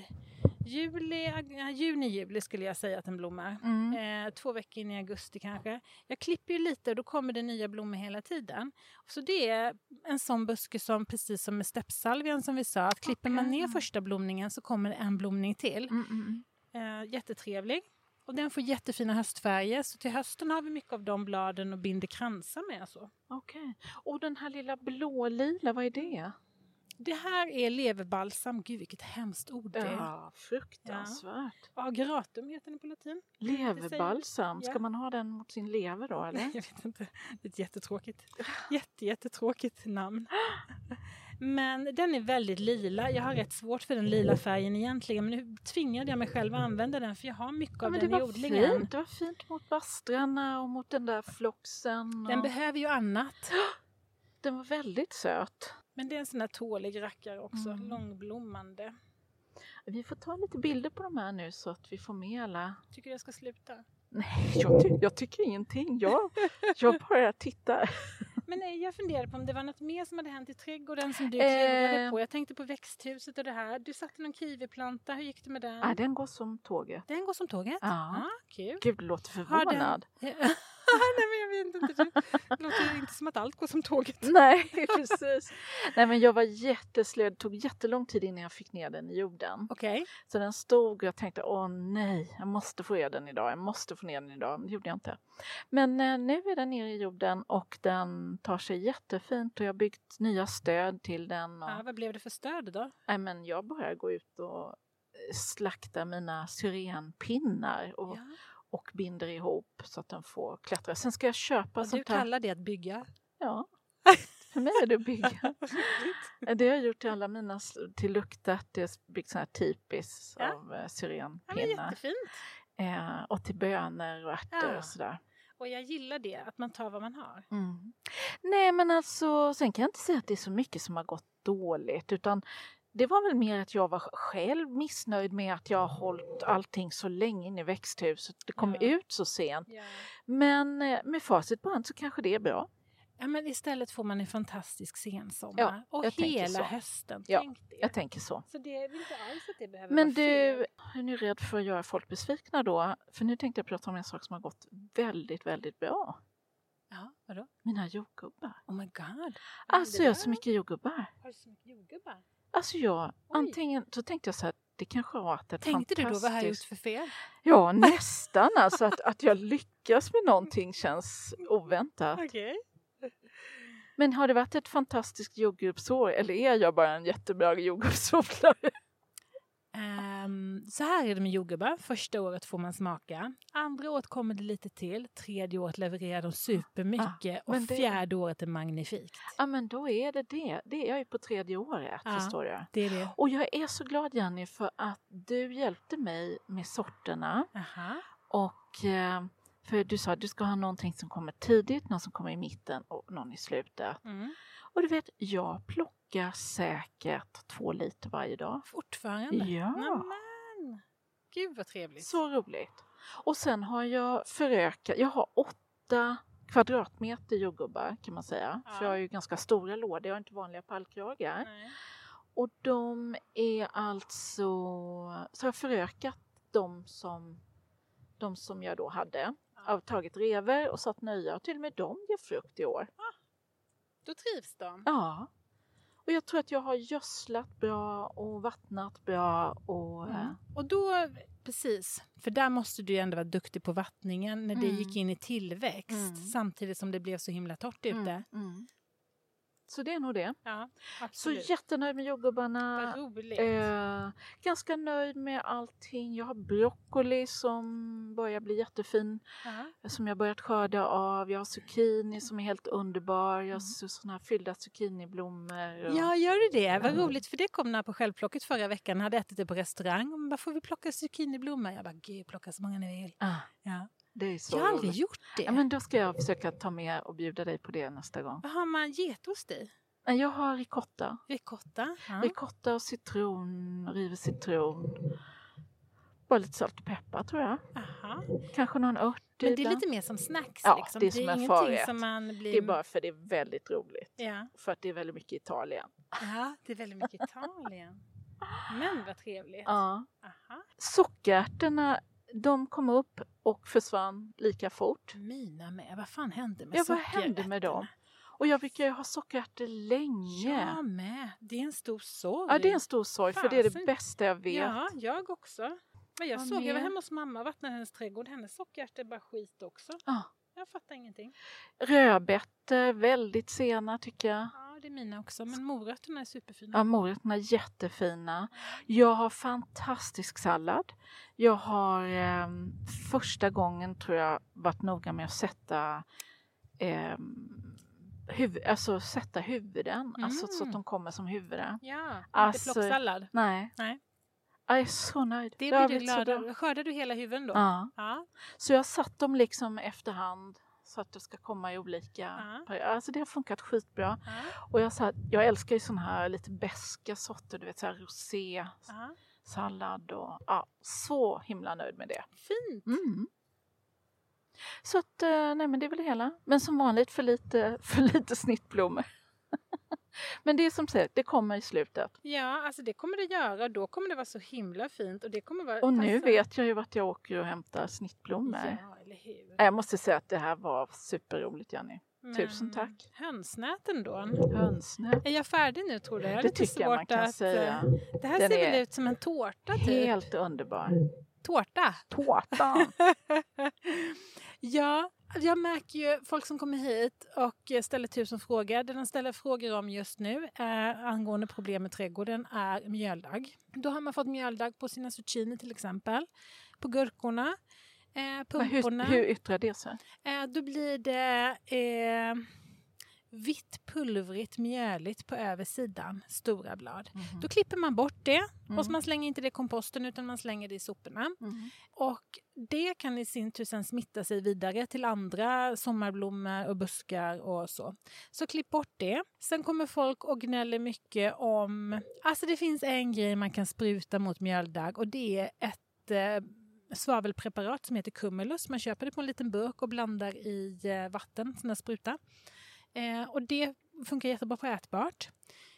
juni-juli skulle jag säga att den blommar. 2 veckor in i augusti kanske. Jag klipper ju lite och då kommer det nya blommor hela tiden. Så det är en sån buske som precis som med steppsalvian som vi sa. Att klipper man ner första blomningen så kommer det en blomning till. Jättetrevlig. Och den får jättefina höstfärger. Så till hösten har vi mycket av de bladen och binder kransar med. Okej. Och den här lilla blålila, vad är det? Det här är leverbalsam. Gud, vilket hemskt ord det är. Ja, fruktansvärt. Ja, augeratum heter den på latin. Leverbalsam. Ska man ha den mot sin lever då, eller? Jag vet inte. Det är ett jättetråkigt namn. Men den är väldigt lila. Jag har rätt svårt för den lila färgen egentligen. Men nu tvingade jag mig själv att använda den. För jag har mycket av den i odlingen. Fint. Det var fint mot bastrarna och mot den där floxen. Den behöver ju annat. Den var väldigt söt. Men det är en sån här tålig rackare också. Långblommande. Vi får ta lite bilder på de här nu så att vi får med alla. Tycker du jag ska sluta? Nej, jag tycker ingenting. Jag bara tittar. Men jag funderade på om det var något mer som hade hänt i trädgården som du klurade på. Jag tänkte på växthuset och det här. Du satte någon kiwiplanta. Hur gick det med den? Den går som tåget. Den går som tåget? Ja. Kul. Gud, det låter förvånad. Nej, men jag vet inte. Det låter inte som att allt går som tåget. Nej, precis. Nej, men jag var jätteslöd. Det tog jättelång tid innan jag fick ner den i jorden. Okej. Så den stod och jag tänkte, nej, jag måste få ner den idag. Men det gjorde jag inte. Men nu är den nere i jorden och den tar sig jättefint. Och jag har byggt nya stöd till den. Och... Ja, vad blev det för stöd då? Nej, men jag börjar gå ut och slakta mina syrenpinnar och binder ihop så att den får klättra. Sen ska jag köpa och sånt här. Du kallar det att bygga? Ja, för mig är det att bygga. Det har jag gjort till alla mina, till luktat. Det är byggt så här typiskt av syrenpinnar. Ja, jättefint. Och till bönor och ärtor och sådär. Och jag gillar det, att man tar vad man har. Nej, men alltså, sen kan jag inte säga att det är så mycket som har gått dåligt. Utan det var väl mer att jag var själv missnöjd med att jag har hållit allting så länge in i växthuset. Det kom ut så sent. Ja. Men med facit på hand så kanske det är bra. Ja, men istället får man en fantastisk sensommar. Och hela hösten. Ja, jag tänker så. Så det är inte alls att det behöver men vara fel. Du, är ni rädd för att göra folk besvikna då? För nu tänkte jag prata om en sak som har gått väldigt, väldigt bra. Ja, vadå? Mina jordgubbar. Oh my god. Alltså jag har så mycket jordgubbar. Har du så mycket jordgubbar? Alltså antingen så tänkte jag så här, det kanske har varit ett tänkte du då, vad har jag gjort för fel? Ja, nästan. Alltså att jag lyckas med någonting känns oväntat. Okej. Men har det varit ett fantastiskt jordgubbsår eller är jag bara en jättebra jordgubbsodlare? Så här är det med jordgubbar. Första året får man smaka. Andra året kommer det lite till. Tredje året levererar de supermycket. Och fjärde året är magnifikt. Ja, men då är det. Det är jag ju på 3:e året, förstår du. Det är det. Och jag är så glad, Jenny, för att du hjälpte mig med sorterna. Aha. Och för du sa att du ska ha någonting som kommer tidigt, någon som kommer i mitten och någon i slutet. Och du vet, jag plockar säkert 2 liter varje dag. Fortfarande? Ja. Nämen. Gud vad trevligt. Så roligt. Och sen har jag förökat, jag har 8 kvadratmeter jordgubbar kan man säga. Ja. För jag har ju ganska stora lådor, jag har inte vanliga pallkragar. Nej. Och de är alltså, så jag har förökat de som jag då hade. Ja. Jag har tagit rever och satt nya och till och med de ger frukt i år. Ja. Då trivs de. Ja. Och jag tror att jag har gödslat bra och vattnat bra. Och då, precis, för där måste du ju ändå vara duktig på vattningen när det gick in i tillväxt. Samtidigt som det blev så himla torrt ute. Så det är nog det. Ja, absolut. Så jättenöjd med jordgubbarna. Vad roligt. Ganska nöjd med allting. Jag har broccoli som börjar bli jättefin. Som jag börjat skörda av. Jag har zucchini som är helt underbar. Jag har såna här fyllda zucchiniblommor. Ja, gör du det? Vad roligt, för det kom när på självplocket förra veckan. Jag hade ätit det på restaurang. Och bara, får vi plocka zucchiniblommor? Jag bara, gud, plocka så många ni vill. Ja. Det är så jag har aldrig gjort det. Ja, men då ska jag försöka ta med och bjuda dig på det nästa gång. Vad har man getost i? Jag har ricotta. Ricotta? Ja. Ricotta och citron, riven citron. Bara lite salt och peppar tror jag. Aha. Kanske någon ört. Men det är lite mer som snacks. Ja, liksom. det är som en förrätt. Som man blir... Det är bara för det är väldigt roligt. Ja. För att det är väldigt mycket Italien. Ja, det är väldigt mycket Italien. Men vad trevligt. Ja. Aha. Sockerärtorna, de kom upp och försvann lika fort. Mina med. Vad fan hände med sockerärtorna? Vad hände med dem? Och jag brukar ju ha sockerärtor länge. Jag med. Det är en stor sorg. Ja, det är en stor sorg för det är det bästa jag vet. Ja, jag också. Men jag var hemma hos mamma och vattnade hennes trädgård. Hennes sockerärtor är bara skit också. Ja. Jag fattar ingenting. Rödbetor, väldigt sena tycker jag. Ja, det är mina också. Men morötterna är superfina. Ja, morötterna är jättefina. Jag har fantastisk sallad. Jag har första gången tror jag varit noga med att sätta sätta huvuden. Alltså så att de kommer som huvuden. Ja, alltså, inte plocksallad. Nej. Jag är så nöjd. Det blir du glad av. Skördar du hela huvuden då? Ja. Så jag satt dem liksom efterhand så att det ska komma i olika. Alltså det har funkat skitbra. Och jag älskar ju sån här lite beska sorter, du vet så här rosé, sallad och så himla nöjd med det. Fint. Så att nej men det är väl det hela. Men som vanligt för lite snittblommor. Men det är som sagt, det kommer i slutet. Ja, alltså det kommer det göra. Då kommer det vara så himla fint. Och, det kommer vara, och nu vet jag ju vart jag åker och hämtar snittblommor. Ja, eller hur? Jag måste säga att det här var superroligt, Jenny. Tusen tack. Hönsnäten då? Hönsnät. Är jag färdig nu tror du? Det tycker jag man kan säga. Det här ser väl ut som en tårta typ? Helt underbar. Tårta? Ja, jag märker ju folk som kommer hit och ställer 1000 frågor. Det de ställer frågor om just nu angående problem med trädgården är mjöldagg. Då har man fått mjöldagg på sina zucchini till exempel. På gurkorna, pumporna. Hur yttrar det sig? Då blir det vitt pulvrigt mjöligt på översidan, stora blad. Då klipper man bort det och så man slänger inte det i komposten utan man slänger det i soporna. Och det kan i sin tur sen smitta sig vidare till andra sommarblommor och buskar och så. Så klipp bort det. Sen kommer folk och gnäller mycket om, alltså det finns en grej man kan spruta mot mjöldagg och det är ett svavelpreparat som heter Cumulus. Man köper det på en liten burk och blandar i vatten som spruta. Och det funkar jättebra på ätbart.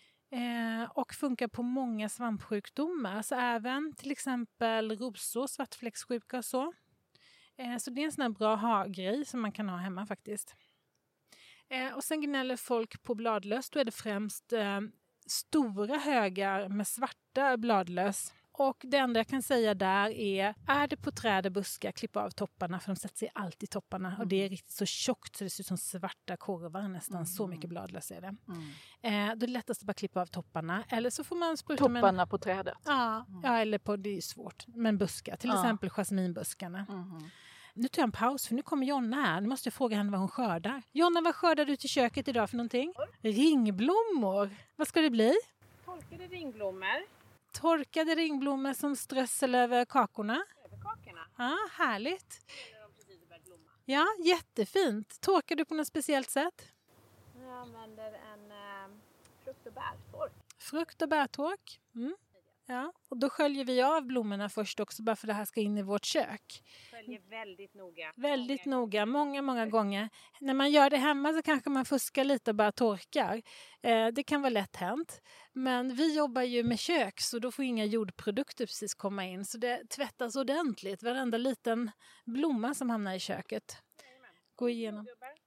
Och funkar på många svampsjukdomar. Så även till exempel rosor, svartfläckssjuka och så. Så det är en sån här bra ha-grej som man kan ha hemma faktiskt. Och sen gnäller folk på bladlöss. Då är det främst stora högar med svarta bladlöss. Och det enda jag kan säga där är det på träd och buskar, klippa av topparna för de sätter sig alltid i topparna. Och det är riktigt så tjockt så det ser ut som svarta korvar nästan, så mycket bladlöss är det. Då är det lättast att bara klippa av topparna. Eller så får man spruta topparna på trädet? Ja, eller på, det är svårt. Men buskar, till exempel jasminbuskarna. Nu tar jag en paus för nu kommer Jonna här. Nu måste jag fråga henne vad hon skördar. Jonna, vad skördar du till köket idag för någonting? Ringblommor. Vad ska det bli? Torkade ringblommor. Torkade ringblommor som strössel över kakorna. Över kakorna? Ja, härligt. Eller de precis börjat blomma. Ja, jättefint. Torkar du på något speciellt sätt? Jag använder en frukt- och bärtork. Frukt- och bärtork. Ja, och då sköljer vi av blommorna först också bara för det här ska in i vårt kök. Sköljer väldigt noga. Väldigt noga, många gånger. När man gör det hemma så kanske man fuskar lite och bara torkar. Det kan vara lätt hänt. Men vi jobbar ju med kök så då får inga jordprodukter precis komma in. Så det tvättas ordentligt, varenda liten blomma som hamnar i köket. Gå igenom.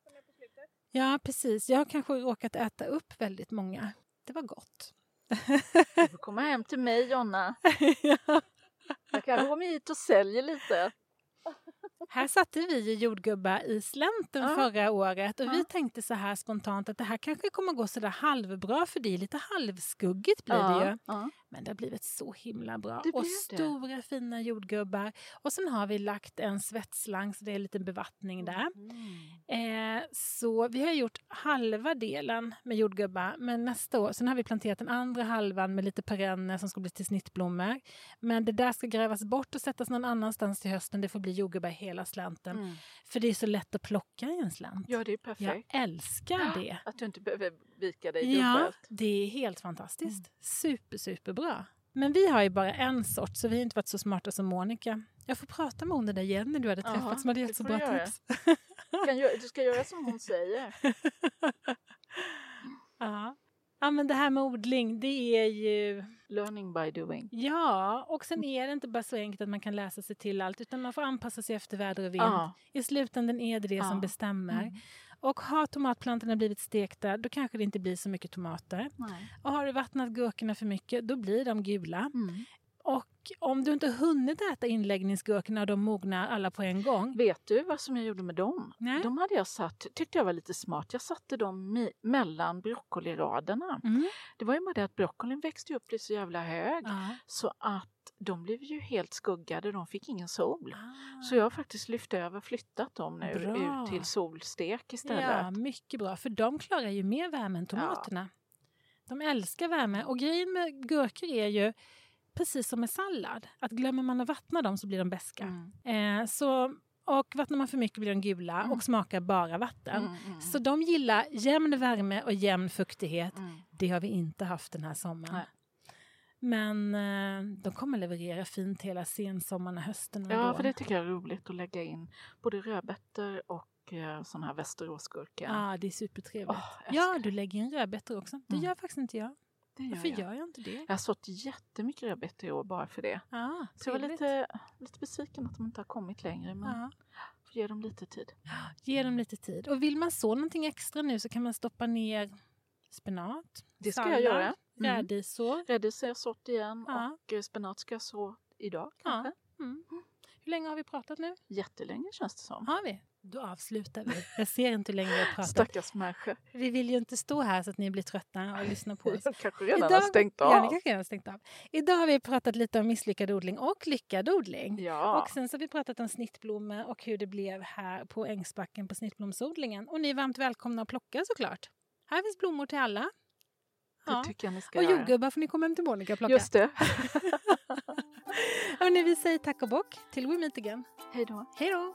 Ja, precis. Jag har kanske råkat äta upp väldigt många. Det var gott. Du får komma hem till mig, Jonna. Jag kan komma hit och sälja lite. Här satte vi jordgubbar i slänten förra året och vi tänkte så här spontant att det här kanske kommer gå så där halvbra för det är lite halvskuggigt blir det ju. Men det har blivit så himla bra. Och stora fina jordgubbar. Och sen har vi lagt en svettslang så det är lite bevattning där. Så vi har gjort halva delen med jordgubbar. Men nästa år, sen har vi planterat den andra halvan med lite perenner som ska bli till snittblommor. Men det där ska grävas bort och sättas någon annanstans till hösten. Det får bli jordgubbar i hela slänten. För det är så lätt att plocka i en slänt. Ja, det är perfekt. Jag älskar det. Att du inte behöver vika dig dubbelt. Ja, det är helt fantastiskt. Superbra. Men vi har ju bara en sort, så vi har inte varit så smarta som Monica. Jag får prata med hon där igen när du hade träffat som hade gett så bra tips. Du ska göra som hon säger. Ja, men det här med odling, det är ju... Learning by doing. Ja, och sen är det inte bara så enkelt att man kan läsa sig till allt, utan man får anpassa sig efter väder och vind. I slutändan är det som bestämmer. Och har tomatplantorna blivit stekta, då kanske det inte blir så mycket tomater. Nej. Och har du vattnat gurkorna för mycket, då blir de gula. Och om du inte hunnit äta inläggningsgurkorna och de mognar alla på en gång. Vet du vad som jag gjorde med dem? Nej. De hade jag tyckte jag var lite smart. Jag satte dem mellan broccoliraderna. Det var ju bara det att broccolin växte upp så jävla hög. Så att de blev ju helt skuggade. De fick ingen sol. Så jag har faktiskt flyttat dem nu ut till solstek istället. Ja, mycket bra. För de klarar ju mer värme än tomaterna. De älskar värme. Och grejen med gurkor är ju precis som med sallad. Att glömmer man att vattna dem så blir de beska. Och vattnar man för mycket blir de gula och smakar bara vatten. Så de gillar jämn värme och jämn fuktighet. Det har vi inte haft den här sommaren. Nej. Men de kommer leverera fint hela sensommaren och hösten. Ja, för det tycker jag är roligt att lägga in både rödbetor och sådana här västeråsgurkor. Ja, det är supertrevligt. Ja, du lägger in rödbetor också. Det gör faktiskt inte jag. Varför gör jag inte det? Jag har sått jättemycket rödbetor i år bara för det. Så jag var lite besviken att de inte har kommit längre. Men ge dem lite tid. Ge dem lite tid. Och vill man så någonting extra nu så kan man stoppa ner spenat. Det ska jag göra. Rädisor. Rädisor har jag sått igen och spenat ska jag så idag kanske. Hur länge har vi pratat nu? Jättelänge känns det som. Har vi? Då avslutar vi. Jag ser inte hur länge vi har pratat. Stackars människor. Vi vill ju inte stå här så att ni blir trötta och lyssna på oss. Jag kanske redan har stängt av. Ja, ni kanske redan har stängt av. Idag har vi pratat lite om misslyckad odling och lyckad odling. Ja. Och sen så har vi pratat om snittblommor och hur det blev här på Ängsbacken på snittblomsodlingen. Och ni är varmt välkomna att plocka såklart. Här finns blommor till alla. Det tycker jag ni ska och göra. jordgubbar får ni komma hem till Monica och plocka. Just det. Och nu vill säga tack och bock till We Meet Again. Hej då. Hej då.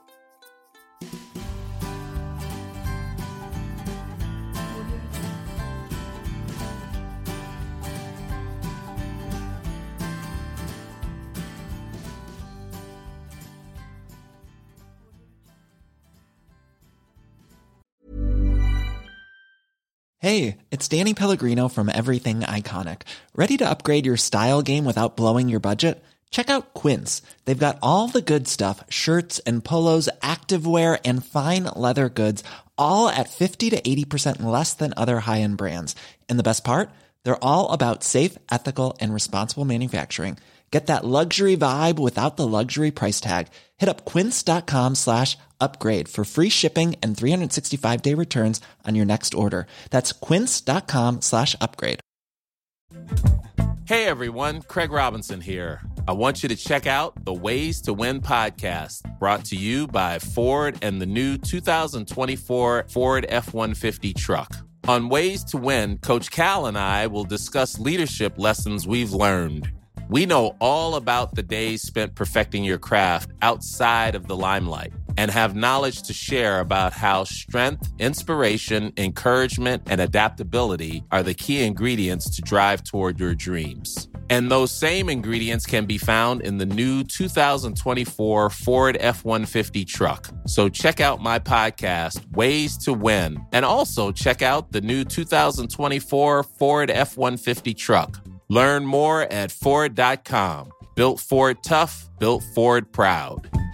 Hey, it's Danny Pellegrino from Everything Iconic. Ready to upgrade your style game without blowing your budget? Check out Quince. They've got all the good stuff, shirts and polos, activewear, and fine leather goods, all at 50 to 80% less than other high-end brands. And the best part? They're all about safe, ethical, and responsible manufacturing. Get that luxury vibe without the luxury price tag. Hit up quince.com/upgrade for free shipping and 365-day returns on your next order. That's quince.com/upgrade. Hey everyone, Craig Robinson here. I want you to check out the Ways to Win podcast, brought to you by Ford and the new 2024 Ford F-150 truck. On Ways to Win, Coach Cal and I will discuss leadership lessons we've learned. We know all about the days spent perfecting your craft outside of the limelight and have knowledge to share about how strength, inspiration, encouragement, and adaptability are the key ingredients to drive toward your dreams. And those same ingredients can be found in the new 2024 Ford F-150 truck. So check out my podcast, Ways to Win, and also check out the new 2024 Ford F-150 truck. Learn more at Ford.com. Built Ford tough, built Ford proud.